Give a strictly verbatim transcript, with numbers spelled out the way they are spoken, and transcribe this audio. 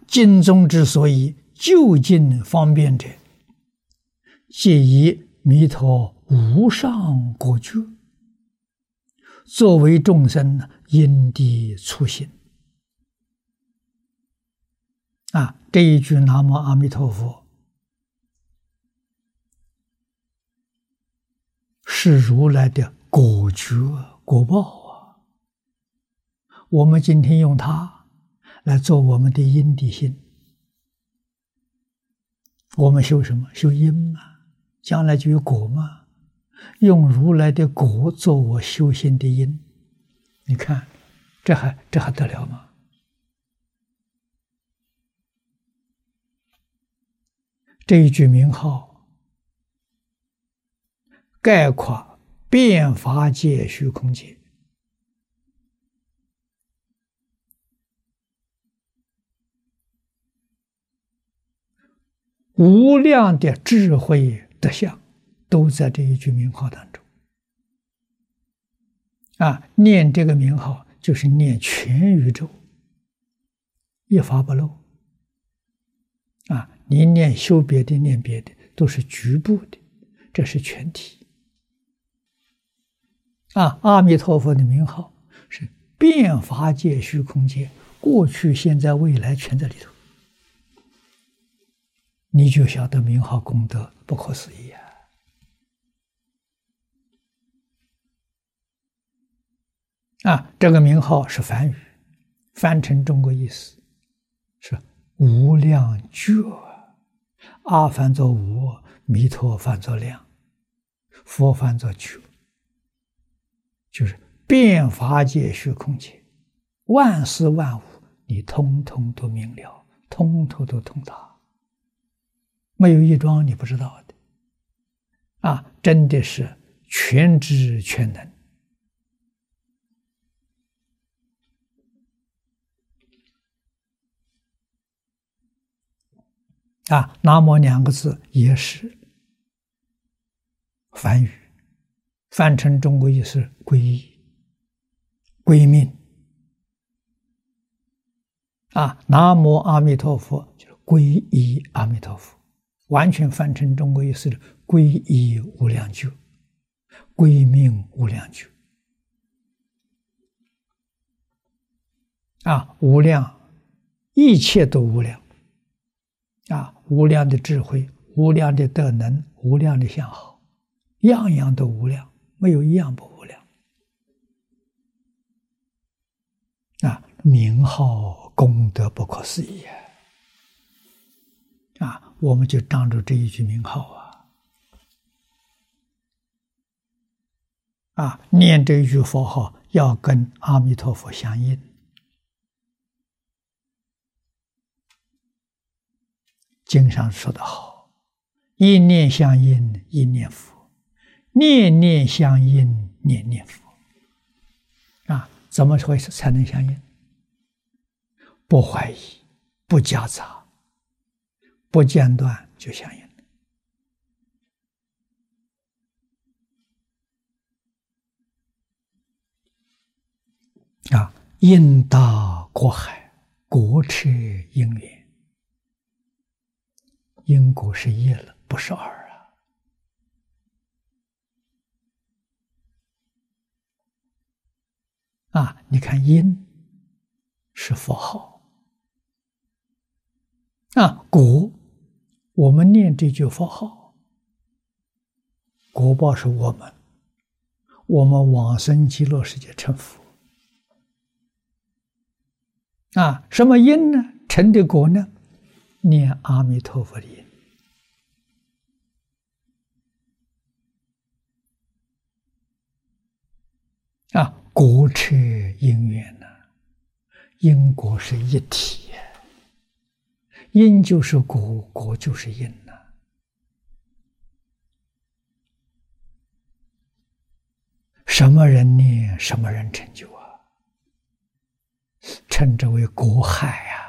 经中之所以究竟方便者，皆以弥陀无上果觉，作为众生因地初心。啊，这一句南无阿弥陀佛是如来的果觉果报啊！我们今天用它来做我们的因地心。我们修什么？修因嘛，将来就有果嘛。用如来的果做我修心的因，你看，这还这还得了吗？这一句名号概括遍法界虚空界，无量的智慧德相都在这一句名号当中。啊，念这个名号就是念全宇宙，一法不漏。啊，你念修别的，念别的都是局部的，这是全体。啊，阿弥陀佛的名号是遍法界虚空界，过去、现在、未来全在里头。你就晓得名号功德不可思议啊！啊，这个名号是梵语，翻成中国意思是无量觉，阿翻作无，弥陀翻作量，佛翻作觉，就是遍法界虚空界，万事万物你通通都明了，通通都通达，没有一桩你不知道的。啊，真的是全知全能。啊，南无两个字也是梵语，翻成中国意思是皈依、归命。啊，南无阿弥陀佛就是皈依阿弥陀佛，完全翻成中国意思是皈依无量觉，归命无量觉。啊，无量，一切都无量。啊，无量的智慧，无量的德能，无量的相好，样样都无量，没有一样不无量。啊，名号功德不可思议啊！啊，我们就仗着这一句名号啊，啊，念这一句佛号要跟阿弥陀佛相应。经上说得好，一念相应一念佛，念念相应念念佛。啊，怎么回事才能相应？不怀疑，不夹杂，不间断就相应了。啊，因大果海，果彻因缘。因果是一了，不是二啊！啊，你看因是佛号，啊，果我们念这句佛号，果报是我们，我们往生极乐世界成佛。啊，什么因呢？成的果呢？念阿弥陀佛的因。啊，果彻因缘呢、啊？因果是一体，因就是果，果就是因呐、啊。什么人念，什么人成就啊？称之为果海啊。